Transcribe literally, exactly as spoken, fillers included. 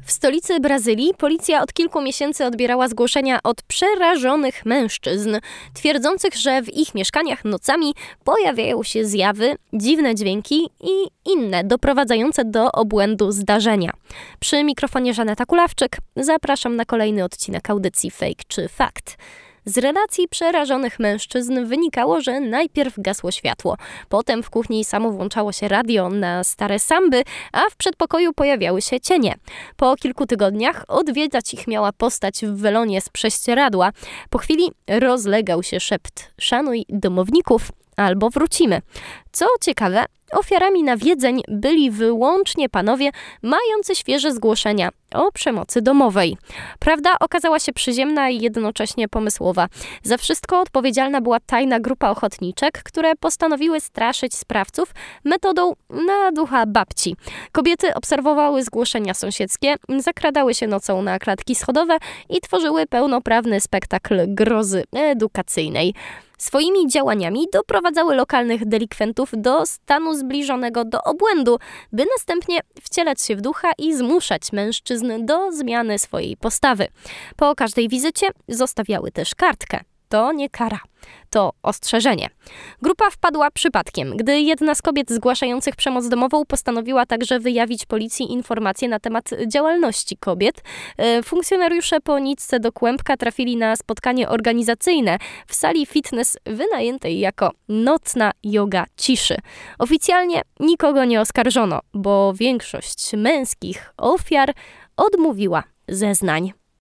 W stolicy Brazylii policja od kilku miesięcy odbierała zgłoszenia od przerażonych mężczyzn, twierdzących, że w ich mieszkaniach nocami pojawiają się zjawy, dziwne dźwięki i inne doprowadzające do obłędu zdarzenia. Przy mikrofonie Żaneta Kulawczyk zapraszam na kolejny odcinek audycji Fake czy Fakt. Z relacji przerażonych mężczyzn wynikało, że najpierw gasło światło, potem w kuchni samo włączało się radio na stare samby, a w przedpokoju pojawiały się cienie. Po kilku tygodniach odwiedzać ich miała postać w welonie z prześcieradła. Po chwili rozlegał się szept: szanuj domowników albo wrócimy. Co ciekawe, ofiarami nawiedzeń byli wyłącznie panowie mający świeże zgłoszenia o przemocy domowej. Prawda okazała się przyziemna i jednocześnie pomysłowa. Za wszystko odpowiedzialna była tajna grupa ochotniczek, które postanowiły straszyć sprawców metodą na ducha babci. Kobiety obserwowały zgłoszenia sąsiedzkie, zakradały się nocą na klatki schodowe i tworzyły pełnoprawny spektakl grozy edukacyjnej. Swoimi działaniami doprowadzały lokalnych delikwentów do stanu zbliżonego do obłędu, by następnie wcielać się w ducha i zmuszać mężczyzn do zmiany swojej postawy. Po każdej wizycie zostawiały też kartkę. To nie kara, to ostrzeżenie. Grupa wpadła przypadkiem, gdy jedna z kobiet zgłaszających przemoc domową postanowiła także wyjawić policji informacje na temat działalności kobiet. Funkcjonariusze po nitce do kłębka trafili na spotkanie organizacyjne w sali fitness wynajętej jako nocna joga ciszy. Oficjalnie nikogo nie oskarżono, bo większość męskich ofiar odmówiła zeznań.